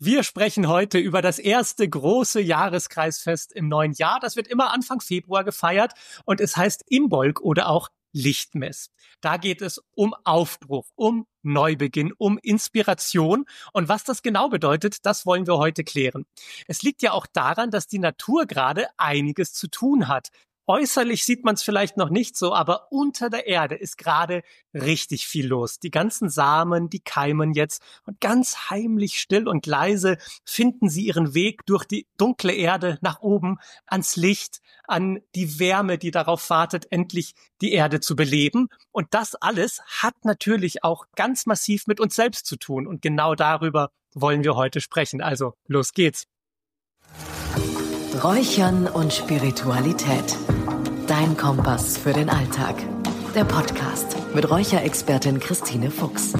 Wir sprechen heute über das erste große Jahreskreisfest im neuen Jahr. Das wird immer Anfang Februar gefeiert und es heißt Imbolc oder auch Lichtmess. Da geht es um Aufbruch, um Neubeginn, um Inspiration. Und was das genau bedeutet, das wollen wir heute klären. Es liegt ja auch daran, dass die Natur gerade einiges zu tun hat. Äußerlich sieht man es vielleicht noch nicht so, aber unter der Erde ist gerade richtig viel los. Die ganzen Samen, die keimen jetzt und ganz heimlich, still und leise finden sie ihren Weg durch die dunkle Erde nach oben ans Licht, an die Wärme, die darauf wartet, endlich die Erde zu beleben. Und das alles hat natürlich auch ganz massiv mit uns selbst zu tun. Und genau darüber wollen wir heute sprechen. Also, los geht's. Räuchern und Spiritualität. Dein Kompass für den Alltag. Der Podcast mit Räucherexpertin Christine Fuchs.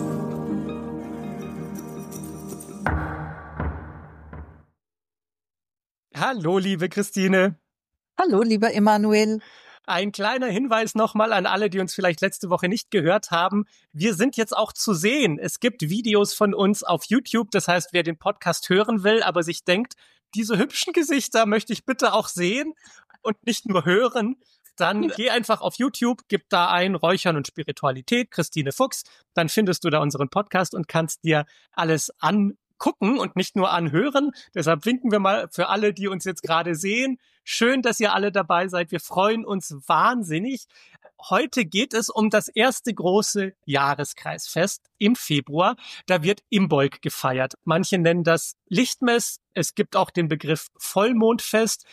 Hallo, liebe Christine. Hallo, lieber Emanuel. Ein kleiner Hinweis nochmal an alle, die uns vielleicht letzte Woche nicht gehört haben. Wir sind jetzt auch zu sehen. Es gibt Videos von uns auf YouTube. Das heißt, wer den Podcast hören will, aber sich denkt, diese hübschen Gesichter möchte ich bitte auch sehen und nicht nur hören, dann geh einfach auf YouTube, gib da ein Räuchern und Spiritualität, Christine Fuchs. Dann findest du da unseren Podcast und kannst dir alles angucken und nicht nur anhören. Deshalb winken wir mal für alle, die uns jetzt gerade sehen. Schön, dass ihr alle dabei seid. Wir freuen uns wahnsinnig. Heute geht es um das erste große Jahreskreisfest im Februar. Da wird Imbolc gefeiert. Manche nennen das Lichtmess. Es gibt auch den Begriff Vollmondfest.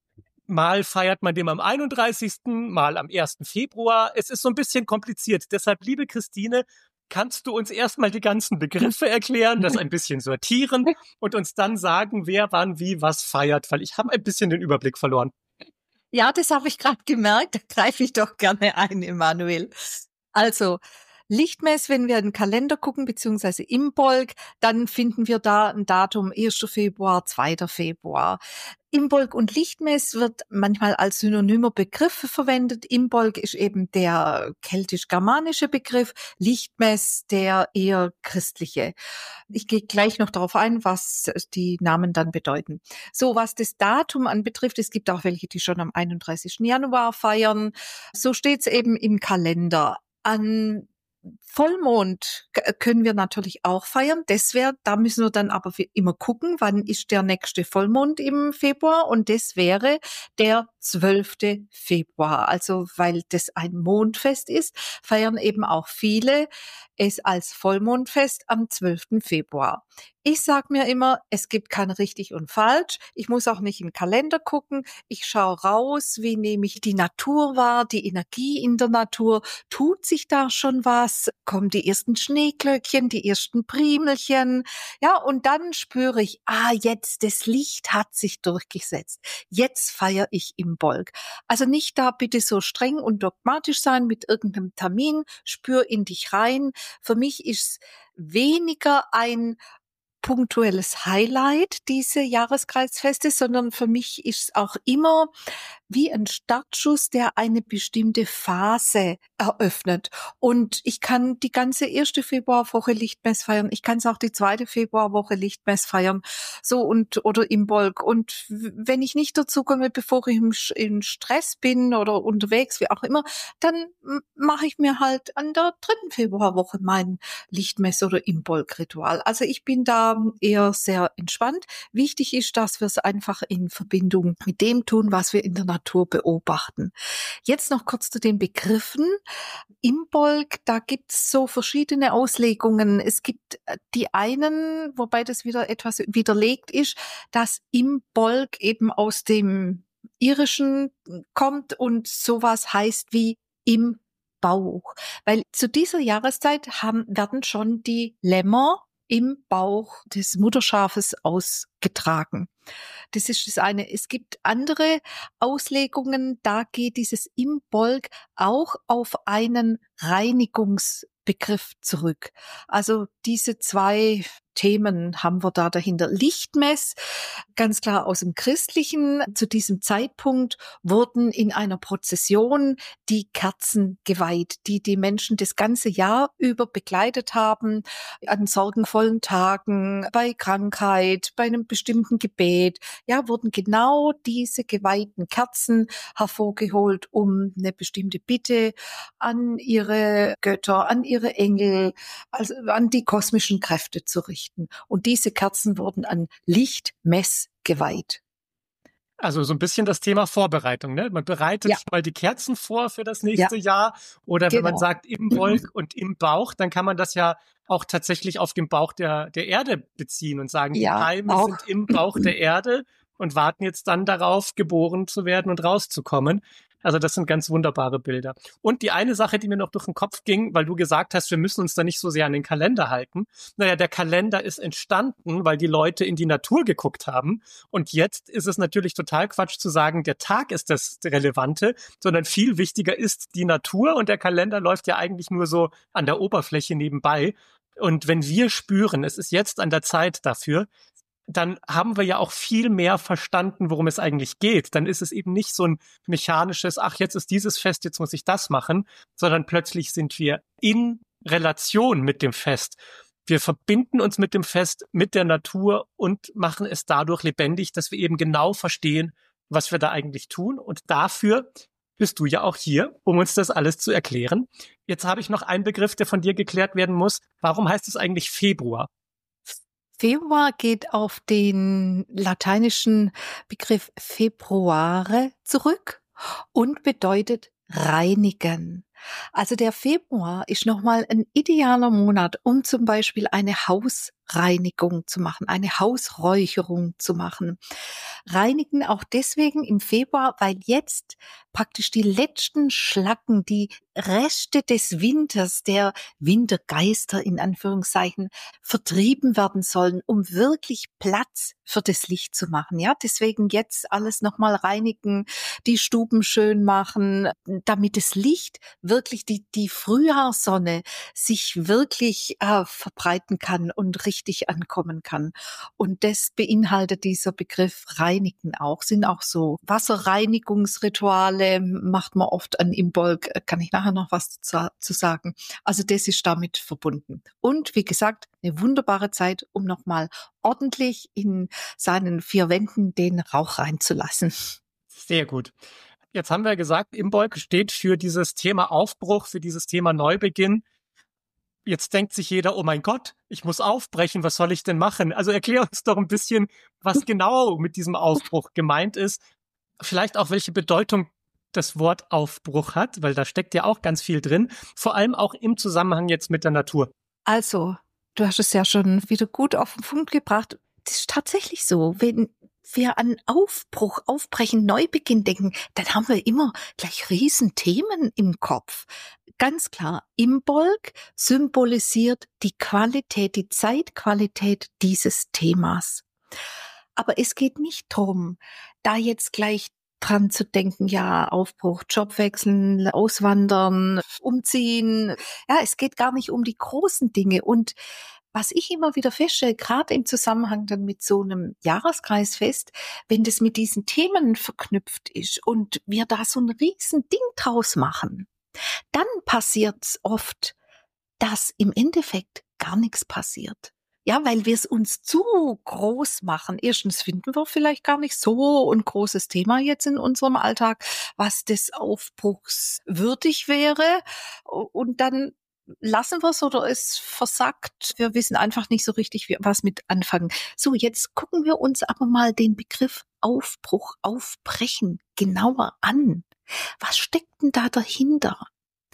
Mal feiert man dem am 31., mal am 1. Februar. Es ist so ein bisschen kompliziert. Deshalb, liebe Christine, kannst du uns erstmal die ganzen Begriffe erklären, das ein bisschen sortieren und uns dann sagen, wer wann wie was feiert, weil ich habe ein bisschen den Überblick verloren. Ja, das habe ich gerade gemerkt. Da greife ich doch gerne ein, Emanuel. Also, Lichtmess, wenn wir in den Kalender gucken, beziehungsweise Imbolc, dann finden wir da ein Datum 1. Februar, 2. Februar. Imbolc und Lichtmess wird manchmal als synonymer Begriff verwendet. Imbolc ist eben der keltisch-germanische Begriff, Lichtmess der eher christliche. Ich gehe gleich noch darauf ein, was die Namen dann bedeuten. So, was das Datum anbetrifft, es gibt auch welche, die schon am 31. Januar feiern. So steht es eben im Kalender. An Vollmond können wir natürlich auch feiern. Da müssen wir dann aber immer gucken, wann ist der nächste Vollmond im Februar, und das wäre der 12. Februar. Also weil das ein Mondfest ist, feiern eben auch viele es als Vollmondfest am 12. Februar. Ich sag mir immer, es gibt kein richtig und falsch. Ich muss auch nicht in den Kalender gucken. Ich schaue raus, wie nehme ich die Natur wahr, die Energie in der Natur. Tut sich da schon was? Kommen die ersten Schneeglöckchen, die ersten Primelchen? Ja, und dann spüre ich, jetzt das Licht hat sich durchgesetzt. Jetzt feiere ich Imbolc. Also nicht da bitte so streng und dogmatisch sein mit irgendeinem Termin. Spür in dich rein. Für mich ist weniger ein punktuelles Highlight, diese Jahreskreisfeste, sondern für mich ist es auch immer wie ein Startschuss, der eine bestimmte Phase eröffnet. Und ich kann die ganze 1. Februarwoche Lichtmess feiern. Ich kann es auch die 2. Februarwoche Lichtmess feiern. So oder Imbolc. Und wenn ich nicht dazu komme, bevor ich im Stress bin oder unterwegs, wie auch immer, dann mache ich mir halt an der 3. Februarwoche mein Lichtmess oder Imbolc-Ritual. Also ich bin da eher sehr entspannt. Wichtig ist, dass wir es einfach in Verbindung mit dem tun, was wir in der Natur beobachten. Jetzt noch kurz zu den Begriffen. Imbolc, da gibt's so verschiedene Auslegungen. Es gibt die einen, wobei das wieder etwas widerlegt ist, dass Imbolc eben aus dem Irischen kommt und sowas heißt wie im Bauch. Weil zu dieser Jahreszeit werden schon die Lämmer im Bauch des Mutterschafes ausgetragen. Das ist das eine. Es gibt andere Auslegungen, da geht dieses Imbolc auch auf einen Reinigungsbegriff zurück. Also diese zwei Themen haben wir da dahinter? Lichtmess, ganz klar aus dem Christlichen. Zu diesem Zeitpunkt wurden in einer Prozession die Kerzen geweiht, die die Menschen das ganze Jahr über begleitet haben, an sorgenvollen Tagen, bei Krankheit, bei einem bestimmten Gebet. Ja, wurden genau diese geweihten Kerzen hervorgeholt, um eine bestimmte Bitte an ihre Götter, an ihre Engel, also an die kosmischen Kräfte zu richten. Und diese Kerzen wurden an Lichtmess geweiht. Also so ein bisschen das Thema Vorbereitung, ne? Man bereitet schon mal die Kerzen vor für das nächste Jahr. Oder wenn man sagt Imbolc und im Bauch, dann kann man das ja auch tatsächlich auf den Bauch der Erde beziehen und sagen, die Keime sind im Bauch der Erde und warten jetzt dann darauf, geboren zu werden und rauszukommen. Also das sind ganz wunderbare Bilder. Und die eine Sache, die mir noch durch den Kopf ging, weil du gesagt hast, wir müssen uns da nicht so sehr an den Kalender halten. Naja, der Kalender ist entstanden, weil die Leute in die Natur geguckt haben. Und jetzt ist es natürlich total Quatsch zu sagen, der Tag ist das Relevante, sondern viel wichtiger ist die Natur. Und der Kalender läuft ja eigentlich nur so an der Oberfläche nebenbei. Und wenn wir spüren, es ist jetzt an der Zeit dafür, dann haben wir ja auch viel mehr verstanden, worum es eigentlich geht. Dann ist es eben nicht so ein mechanisches, ach, jetzt ist dieses Fest, jetzt muss ich das machen, sondern plötzlich sind wir in Relation mit dem Fest. Wir verbinden uns mit dem Fest, mit der Natur und machen es dadurch lebendig, dass wir eben genau verstehen, was wir da eigentlich tun. Und dafür bist du ja auch hier, um uns das alles zu erklären. Jetzt habe ich noch einen Begriff, der von dir geklärt werden muss. Warum heißt es eigentlich Februar? Februar geht auf den lateinischen Begriff februare zurück und bedeutet reinigen. Also der Februar ist nochmal ein idealer Monat, um zum Beispiel eine Hausreinigung zu machen, eine Hausräucherung zu machen. Reinigen auch deswegen im Februar, weil jetzt praktisch die letzten Schlacken, die Reste des Winters, der Wintergeister in Anführungszeichen, vertrieben werden sollen, um wirklich Platz für das Licht zu machen. Ja, deswegen jetzt alles nochmal reinigen, die Stuben schön machen, damit das Licht wirklich die Frühjahrssonne sich wirklich verbreiten kann und richtig ankommen kann. Und das beinhaltet dieser Begriff Reinigen auch. Sind auch so Wasserreinigungsrituale, macht man oft an Imbolc, kann ich nachher noch was zu sagen. Also das ist damit verbunden. Und wie gesagt, eine wunderbare Zeit, um nochmal ordentlich in seinen 4 Wänden den Rauch reinzulassen. Sehr gut. Jetzt haben wir gesagt, Imbolc steht für dieses Thema Aufbruch, für dieses Thema Neubeginn. Jetzt denkt sich jeder, oh mein Gott, ich muss aufbrechen, was soll ich denn machen? Also erklär uns doch ein bisschen, was genau mit diesem Aufbruch gemeint ist. Vielleicht auch, welche Bedeutung das Wort Aufbruch hat, weil da steckt ja auch ganz viel drin. Vor allem auch im Zusammenhang jetzt mit der Natur. Also, du hast es ja schon wieder gut auf den Punkt gebracht. Das ist tatsächlich so. Wenn wir an Aufbruch, Aufbrechen, Neubeginn denken, dann haben wir immer gleich Riesenthemen im Kopf. Ganz klar, Imbolc symbolisiert die Qualität, die Zeitqualität dieses Themas. Aber es geht nicht drum, da jetzt gleich dran zu denken, ja, Aufbruch, Job wechseln, auswandern, umziehen. Ja, es geht gar nicht um die großen Dinge. Und was ich immer wieder feststelle, gerade im Zusammenhang dann mit so einem Jahreskreisfest, wenn das mit diesen Themen verknüpft ist und wir da so ein riesen Ding draus machen, dann passiert oft, dass im Endeffekt gar nichts passiert. Ja, weil wir es uns zu groß machen. Erstens finden wir vielleicht gar nicht so ein großes Thema jetzt in unserem Alltag, was des Aufbruchs würdig wäre. Und dann lassen wir es oder es versackt. Wir wissen einfach nicht so richtig, was mit anfangen. So, jetzt gucken wir uns aber mal den Begriff Aufbruch, Aufbrechen genauer an. Was steckt denn da dahinter?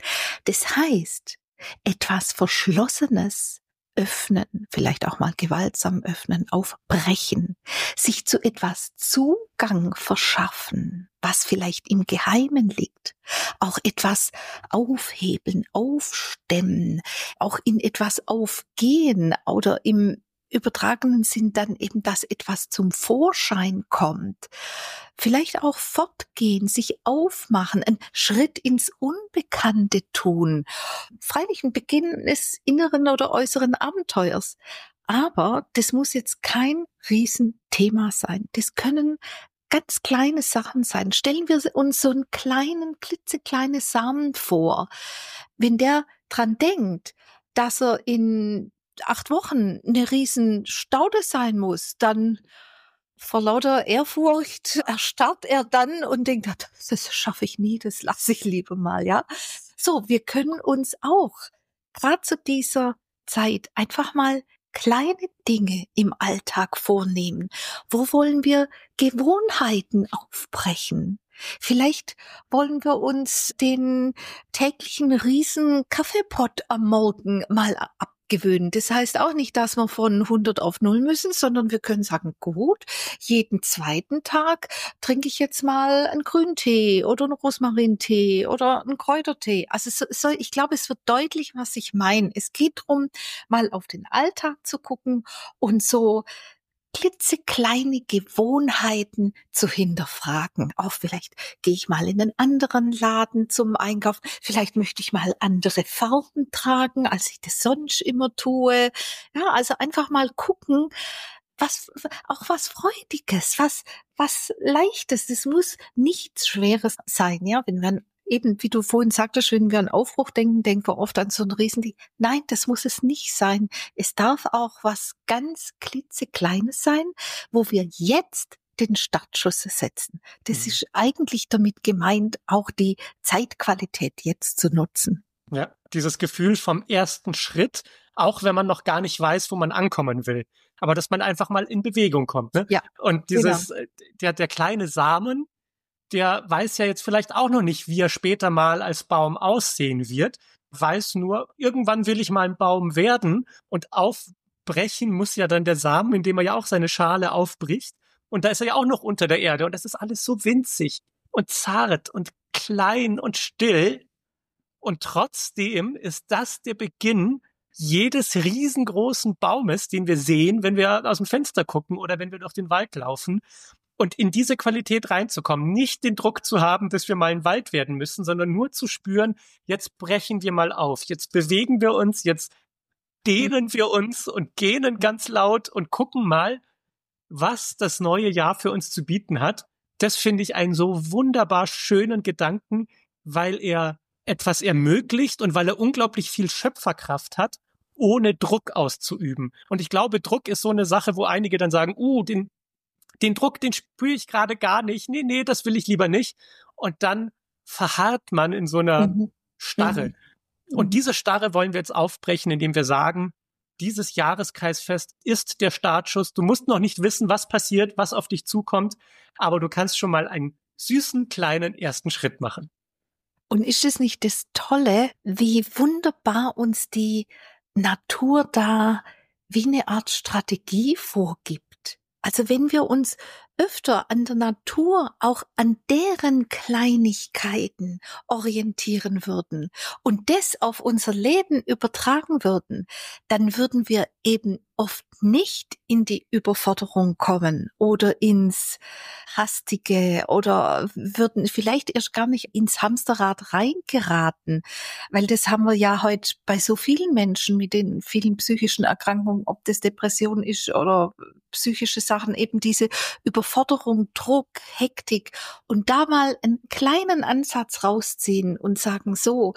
Das heißt, etwas Verschlossenes öffnen, vielleicht auch mal gewaltsam öffnen, aufbrechen, sich zu etwas Zugang verschaffen, was vielleicht im Geheimen liegt, auch etwas aufhebeln, aufstemmen, auch in etwas aufgehen oder im übertragenen Sinn dann eben, dass etwas zum Vorschein kommt. Vielleicht auch fortgehen, sich aufmachen, einen Schritt ins Unbekannte tun. Freilich ein Beginn des inneren oder äußeren Abenteuers. Aber das muss jetzt kein Riesenthema sein. Das können ganz kleine Sachen sein. Stellen wir uns so einen kleinen, klitzekleinen Samen vor. Wenn der dran denkt, dass er in 8 Wochen eine riesen Staude sein muss, dann vor lauter Ehrfurcht erstarrt er dann und denkt, das schaffe ich nie, das lasse ich lieber mal, ja. So, wir können uns auch gerade zu dieser Zeit einfach mal kleine Dinge im Alltag vornehmen. Wo wollen wir Gewohnheiten aufbrechen? Vielleicht wollen wir uns den täglichen riesen Kaffeepott am Morgen mal abgewöhnen. Das heißt auch nicht, dass wir von 100 auf 0 müssen, sondern wir können sagen, gut, jeden zweiten Tag trinke ich jetzt mal einen Grüntee oder einen Rosmarintee oder einen Kräutertee. Also ich glaube, es wird deutlich, was ich meine. Es geht darum, mal auf den Alltag zu gucken und so klitzekleine Gewohnheiten zu hinterfragen. Auch vielleicht gehe ich mal in einen anderen Laden zum Einkaufen. Vielleicht möchte ich mal andere Farben tragen, als ich das sonst immer tue. Ja, also einfach mal gucken, was Freudiges, was Leichtes. Das muss nichts Schweres sein. Ja, wenn wir eben, wie du vorhin sagtest, wenn wir an Aufbruch denken, denken wir oft an so ein Riesending. Nein, das muss es nicht sein. Es darf auch was ganz klitzekleines sein, wo wir jetzt den Startschuss setzen. Das ist eigentlich damit gemeint, auch die Zeitqualität jetzt zu nutzen. Ja, dieses Gefühl vom ersten Schritt, auch wenn man noch gar nicht weiß, wo man ankommen will. Aber dass man einfach mal in Bewegung kommt. Ne? Ja, und dieses, der kleine Samen, der weiß ja jetzt vielleicht auch noch nicht, wie er später mal als Baum aussehen wird, weiß nur, irgendwann will ich mal ein Baum werden und aufbrechen muss ja dann der Samen, indem er ja auch seine Schale aufbricht und da ist er ja auch noch unter der Erde und das ist alles so winzig und zart und klein und still und trotzdem ist das der Beginn jedes riesengroßen Baumes, den wir sehen, wenn wir aus dem Fenster gucken oder wenn wir durch den Wald laufen. Und in diese Qualität reinzukommen, nicht den Druck zu haben, dass wir mal ein Wald werden müssen, sondern nur zu spüren, jetzt brechen wir mal auf, jetzt bewegen wir uns, jetzt dehnen wir uns und gähnen ganz laut und gucken mal, was das neue Jahr für uns zu bieten hat. Das finde ich einen so wunderbar schönen Gedanken, weil er etwas ermöglicht und weil er unglaublich viel Schöpferkraft hat, ohne Druck auszuüben. Und ich glaube, Druck ist so eine Sache, wo einige dann sagen, den Druck, den spüre ich gerade gar nicht. Nee, das will ich lieber nicht. Und dann verharrt man in so einer Starre. Und diese Starre wollen wir jetzt aufbrechen, indem wir sagen, dieses Jahreskreisfest ist der Startschuss. Du musst noch nicht wissen, was passiert, was auf dich zukommt, aber du kannst schon mal einen süßen, kleinen ersten Schritt machen. Und ist es nicht das Tolle, wie wunderbar uns die Natur da wie eine Art Strategie vorgibt? Also wenn wir uns öfter an der Natur, auch an deren Kleinigkeiten orientieren würden und das auf unser Leben übertragen würden, dann würden wir eben oft nicht in die Überforderung kommen oder ins Hastige oder würden vielleicht erst gar nicht ins Hamsterrad reingeraten, weil das haben wir ja heute bei so vielen Menschen mit den vielen psychischen Erkrankungen, ob das Depression ist oder psychische Sachen, eben diese Überforderung, Druck, Hektik und da mal einen kleinen Ansatz rausziehen und sagen, so,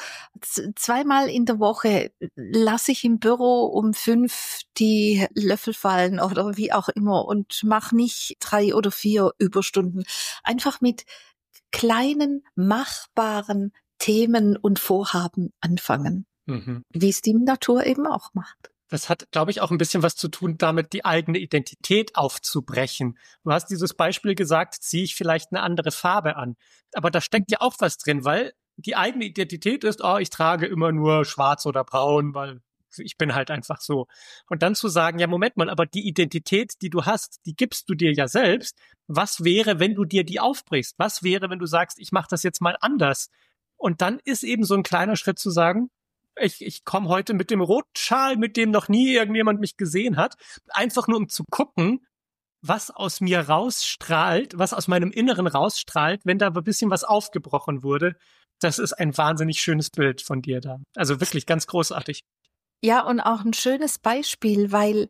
2-mal in der Woche lasse ich im Büro um 5 die Löffel fallen oder wie auch immer und mach nicht 3 oder 4 Überstunden. Einfach mit kleinen, machbaren Themen und Vorhaben anfangen, wie es die Natur eben auch macht. Das hat, glaube ich, auch ein bisschen was zu tun, damit die eigene Identität aufzubrechen. Du hast dieses Beispiel gesagt, ziehe ich vielleicht eine andere Farbe an. Aber da steckt ja auch was drin, weil die eigene Identität ist, ich trage immer nur schwarz oder braun, weil ich bin halt einfach so. Und dann zu sagen, ja, Moment mal, aber die Identität, die du hast, die gibst du dir ja selbst. Was wäre, wenn du dir die aufbrichst? Was wäre, wenn du sagst, ich mache das jetzt mal anders? Und dann ist eben so ein kleiner Schritt zu sagen, ich komme heute mit dem roten Schal, mit dem noch nie irgendjemand mich gesehen hat, einfach nur um zu gucken, was aus mir rausstrahlt, was aus meinem Inneren rausstrahlt, wenn da ein bisschen was aufgebrochen wurde. Das ist ein wahnsinnig schönes Bild von dir da. Also wirklich ganz großartig. Ja, und auch ein schönes Beispiel, weil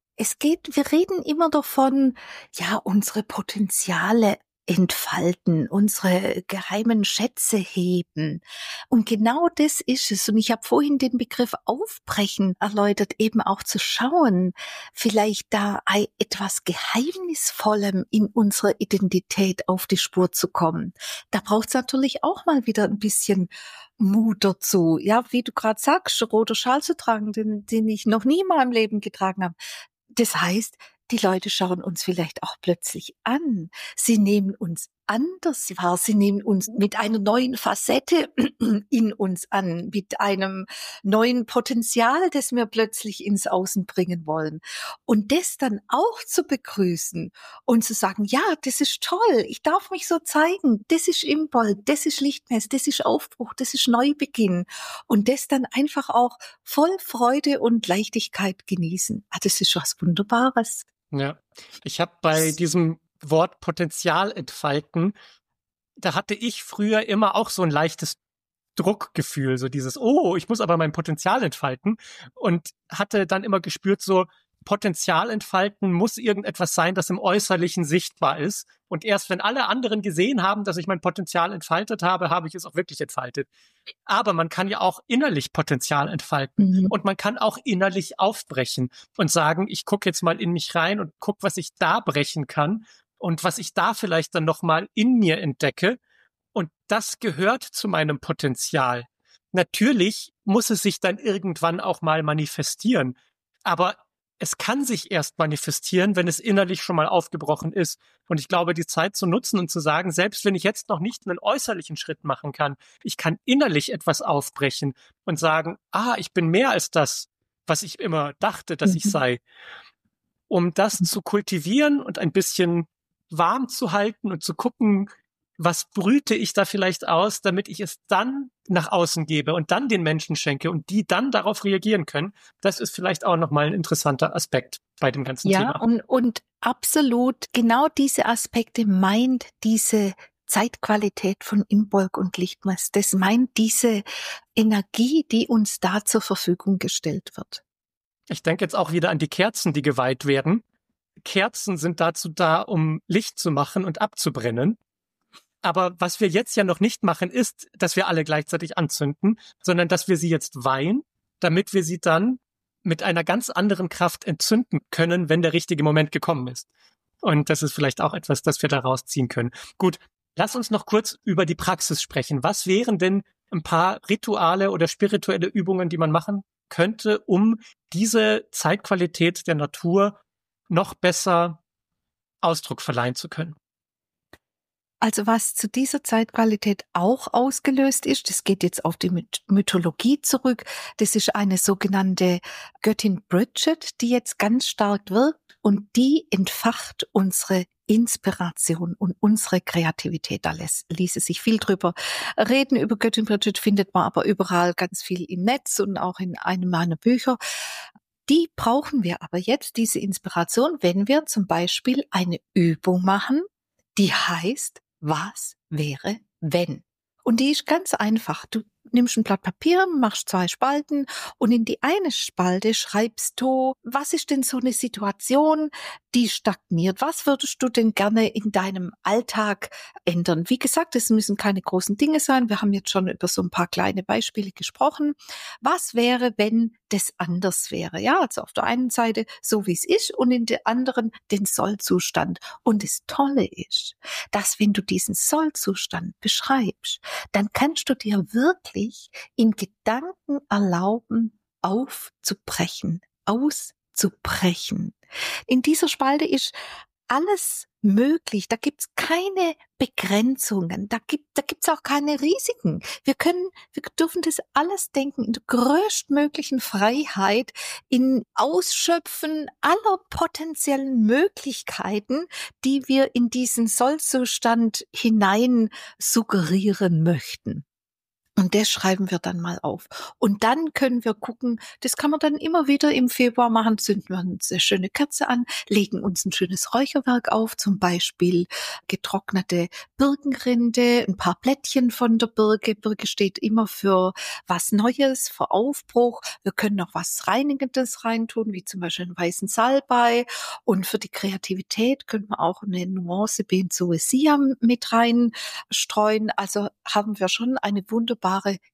wir reden immer davon, ja, unsere Potenziale entfalten, unsere geheimen Schätze heben. Und genau das ist es. Und ich habe vorhin den Begriff Aufbrechen erläutert, eben auch zu schauen, vielleicht da etwas Geheimnisvollem in unserer Identität auf die Spur zu kommen. Da braucht es natürlich auch mal wieder ein bisschen Mut dazu. Ja, wie du gerade sagst, roter Schal zu tragen, den ich noch nie in meinem Leben getragen habe. Das heißt, die Leute schauen uns vielleicht auch plötzlich an. Sie nehmen uns anders wahr. Sie nehmen uns mit einer neuen Facette in uns an, mit einem neuen Potenzial, das wir plötzlich ins Außen bringen wollen. Und das dann auch zu begrüßen und zu sagen, ja, das ist toll, ich darf mich so zeigen, das ist Imbold, das ist Lichtmess, das ist Aufbruch, das ist Neubeginn. Und das dann einfach auch voll Freude und Leichtigkeit genießen. Das ist was Wunderbares. Ja, ich habe bei diesem Wort Potenzial entfalten, da hatte ich früher immer auch so ein leichtes Druckgefühl, so dieses, oh, ich muss aber mein Potenzial entfalten, und hatte dann immer gespürt, so Potenzial entfalten muss irgendetwas sein, das im Äußerlichen sichtbar ist. Und erst wenn alle anderen gesehen haben, dass ich mein Potenzial entfaltet habe, habe ich es auch wirklich entfaltet. Aber man kann ja auch innerlich Potenzial entfalten, und man kann auch innerlich aufbrechen und sagen, ich gucke jetzt mal in mich rein und guck, was ich da brechen kann und was ich da vielleicht dann nochmal in mir entdecke. Und das gehört zu meinem Potenzial. Natürlich muss es sich dann irgendwann auch mal manifestieren. Aber es kann sich erst manifestieren, wenn es innerlich schon mal aufgebrochen ist. Und ich glaube, die Zeit zu nutzen und zu sagen, selbst wenn ich jetzt noch nicht einen äußerlichen Schritt machen kann, ich kann innerlich etwas aufbrechen und sagen, ich bin mehr als das, was ich immer dachte, dass ich sei. Um das zu kultivieren und ein bisschen warm zu halten und zu gucken, was brüte ich da vielleicht aus, damit ich es dann nach außen gebe und dann den Menschen schenke und die dann darauf reagieren können. Das ist vielleicht auch nochmal ein interessanter Aspekt bei dem ganzen Thema. Ja, und absolut genau diese Aspekte meint diese Zeitqualität von Imbolg und Lichtmess. Das meint diese Energie, die uns da zur Verfügung gestellt wird. Ich denke jetzt auch wieder an die Kerzen, die geweiht werden. Kerzen sind dazu da, um Licht zu machen und abzubrennen. Aber was wir jetzt ja noch nicht machen, ist, dass wir alle gleichzeitig anzünden, sondern dass wir sie jetzt weihen, damit wir sie dann mit einer ganz anderen Kraft entzünden können, wenn der richtige Moment gekommen ist. Und das ist vielleicht auch etwas, das wir daraus ziehen können. Gut, lass uns noch kurz über die Praxis sprechen. Was wären denn ein paar Rituale oder spirituelle Übungen, die man machen könnte, um diese Zeitqualität der Natur noch besser Ausdruck verleihen zu können? Also was zu dieser Zeitqualität auch ausgelöst ist, das geht jetzt auf die Mythologie zurück, das ist eine sogenannte Göttin Bridget, die jetzt ganz stark wirkt und die entfacht unsere Inspiration und unsere Kreativität. Da ließe sich viel drüber reden. Über Göttin Bridget findet man aber überall ganz viel im Netz und auch in einem meiner Bücher. Die brauchen wir aber jetzt, diese Inspiration, wenn wir zum Beispiel eine Übung machen, die heißt, was wäre, wenn? Und die ist ganz einfach. Du nimmst ein Blatt Papier, machst 2 Spalten und in die eine Spalte schreibst du, was ist denn so eine Situation, die stagniert? Was würdest du denn gerne in deinem Alltag ändern? Wie gesagt, es müssen keine großen Dinge sein. Wir haben jetzt schon über so ein paar kleine Beispiele gesprochen. Was wäre, wenn das anders wäre? Ja, also auf der einen Seite so, wie es ist und in der anderen den Sollzustand. Und das Tolle ist, dass wenn du diesen Sollzustand beschreibst, dann kannst du dir wirklich in Gedanken erlauben, aufzubrechen, auszubrechen. In dieser Spalte ist alles möglich. Da gibt's keine Begrenzungen. Da gibt's auch keine Risiken. Wir dürfen das alles denken in der größtmöglichen Freiheit, in Ausschöpfen aller potenziellen Möglichkeiten, die wir in diesen Sollzustand hinein suggerieren möchten. Und das schreiben wir dann mal auf. Und dann können wir gucken, das kann man dann immer wieder im Februar machen, zünden wir uns eine schöne Kerze an, legen uns ein schönes Räucherwerk auf, zum Beispiel getrocknete Birkenrinde, ein paar Blättchen von der Birke. Birke steht immer für was Neues, für Aufbruch. Wir können noch was Reinigendes reintun, wie zum Beispiel einen weißen Salbei. Und für die Kreativität können wir auch eine Nuance Benzoesia mit reinstreuen. Also haben wir schon eine wunderbare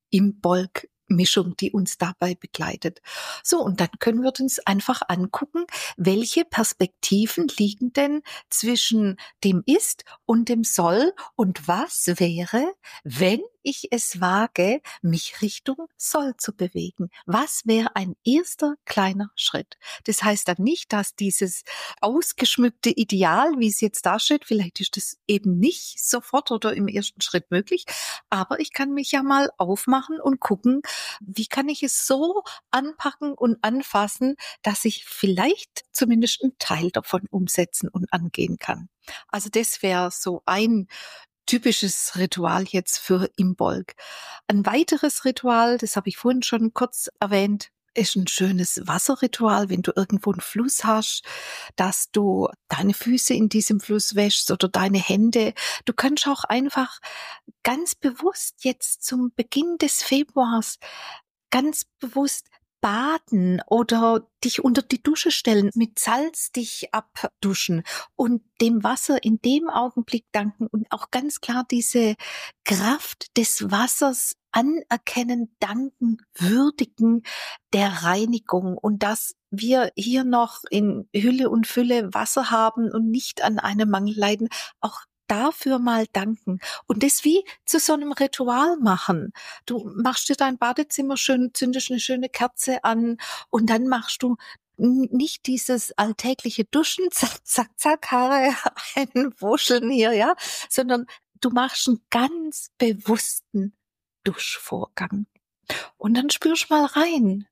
Imbolg-Mischung, die uns dabei begleitet. So, und dann können wir uns einfach angucken, welche Perspektiven liegen denn zwischen dem Ist und dem Soll und was wäre, wenn ich es wage, mich Richtung Soll zu bewegen. Was wäre ein erster kleiner Schritt? Das heißt dann nicht, dass dieses ausgeschmückte Ideal, wie es jetzt da steht, vielleicht ist das eben nicht sofort oder im ersten Schritt möglich, aber ich kann mich ja mal aufmachen und gucken, wie kann ich es so anpacken und anfassen, dass ich vielleicht zumindest einen Teil davon umsetzen und angehen kann. Also das wäre so ein typisches Ritual jetzt für Imbolg. Ein weiteres Ritual, das habe ich vorhin schon kurz erwähnt, ist ein schönes Wasserritual, wenn du irgendwo einen Fluss hast, dass du deine Füße in diesem Fluss wäschst oder deine Hände. Du kannst auch einfach ganz bewusst jetzt zum Beginn des Februars ganz bewusst baden oder dich unter die Dusche stellen, mit Salz dich abduschen und dem Wasser in dem Augenblick danken und auch ganz klar diese Kraft des Wassers anerkennen, danken, würdigen der Reinigung und dass wir hier noch in Hülle und Fülle Wasser haben und nicht an einem Mangel leiden, auch dafür mal danken und das wie zu so einem Ritual machen. Du machst dir dein Badezimmer schön, zündest eine schöne Kerze an und dann machst du nicht dieses alltägliche Duschen, zack, zack, zack, Haare einwuscheln hier, ja, sondern du machst einen ganz bewussten Duschvorgang. Und dann spürst mal rein,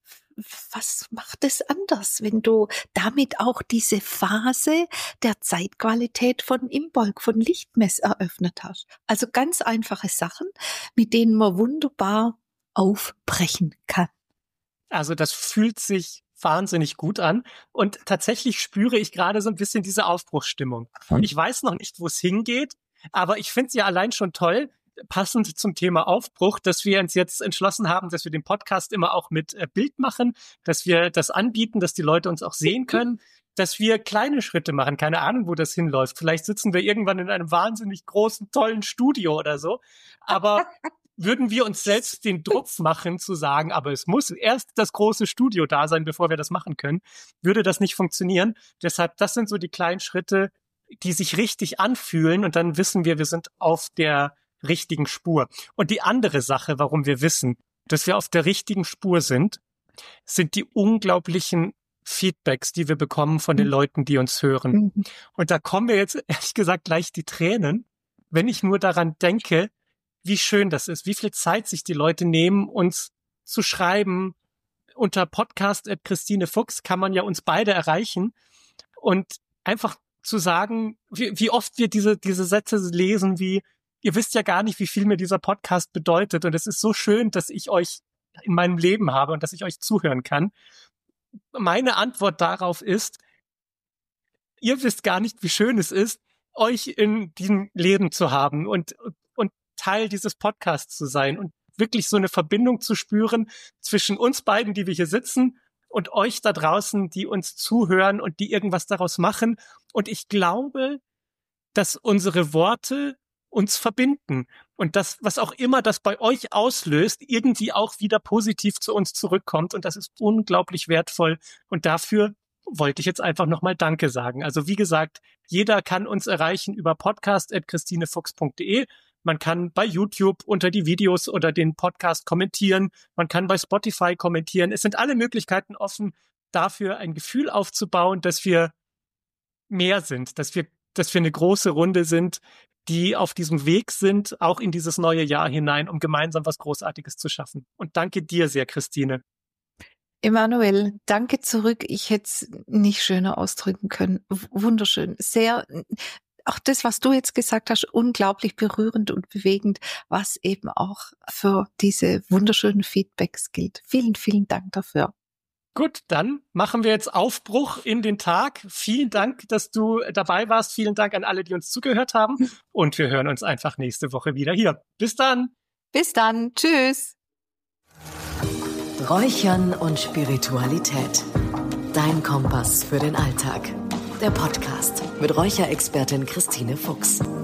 was macht es anders, wenn du damit auch diese Phase der Zeitqualität von Imbolg, von Lichtmess eröffnet hast. Also ganz einfache Sachen, mit denen man wunderbar aufbrechen kann. Also das fühlt sich wahnsinnig gut an und tatsächlich spüre ich gerade so ein bisschen diese Aufbruchsstimmung. Ich weiß noch nicht, wo es hingeht, aber ich finde es ja allein schon toll, passend zum Thema Aufbruch, dass wir uns jetzt entschlossen haben, dass wir den Podcast immer auch mit Bild machen, dass wir das anbieten, dass die Leute uns auch sehen können, dass wir kleine Schritte machen. Keine Ahnung, wo das hinläuft. Vielleicht sitzen wir irgendwann in einem wahnsinnig großen, tollen Studio oder so. Aber würden wir uns selbst den Druck machen, zu sagen, aber es muss erst das große Studio da sein, bevor wir das machen können, würde das nicht funktionieren. Deshalb, das sind so die kleinen Schritte, die sich richtig anfühlen und dann wissen wir sind auf der richtigen Spur. Und die andere Sache, warum wir wissen, dass wir auf der richtigen Spur sind die unglaublichen Feedbacks, die wir bekommen von den Leuten, die uns hören. Und da kommen mir jetzt ehrlich gesagt gleich die Tränen, wenn ich nur daran denke, wie schön das ist, wie viel Zeit sich die Leute nehmen, uns zu schreiben. Unter podcast@christinefuchs kann man ja uns beide erreichen und einfach zu sagen, wie oft wir diese Sätze lesen, wie ihr wisst ja gar nicht, wie viel mir dieser Podcast bedeutet und es ist so schön, dass ich euch in meinem Leben habe und dass ich euch zuhören kann. Meine Antwort darauf ist, ihr wisst gar nicht, wie schön es ist, euch in diesem Leben zu haben und Teil dieses Podcasts zu sein und wirklich so eine Verbindung zu spüren zwischen uns beiden, die wir hier sitzen, und euch da draußen, die uns zuhören und die irgendwas daraus machen. Und ich glaube, dass unsere Worte uns verbinden und das, was auch immer das bei euch auslöst, irgendwie auch wieder positiv zu uns zurückkommt und das ist unglaublich wertvoll und dafür wollte ich jetzt einfach nochmal Danke sagen. Also wie gesagt, jeder kann uns erreichen über podcast@christinefuchs.de. Man kann bei YouTube unter die Videos oder den Podcast kommentieren. Man kann bei Spotify kommentieren. Es sind alle Möglichkeiten offen, dafür ein Gefühl aufzubauen, dass wir mehr sind, dass wir eine große Runde sind, die auf diesem Weg sind, auch in dieses neue Jahr hinein, um gemeinsam was Großartiges zu schaffen. Und danke dir sehr, Christine. Emanuel, danke zurück. Ich hätte es nicht schöner ausdrücken können. Wunderschön. Sehr, auch das, was du jetzt gesagt hast, unglaublich berührend und bewegend, was eben auch für diese wunderschönen Feedbacks gilt. Vielen, vielen Dank dafür. Gut, dann machen wir jetzt Aufbruch in den Tag. Vielen Dank, dass du dabei warst. Vielen Dank an alle, die uns zugehört haben. Und wir hören uns einfach nächste Woche wieder hier. Bis dann. Bis dann. Tschüss. Räuchern und Spiritualität. Dein Kompass für den Alltag. Der Podcast mit Räucherexpertin Christine Fuchs.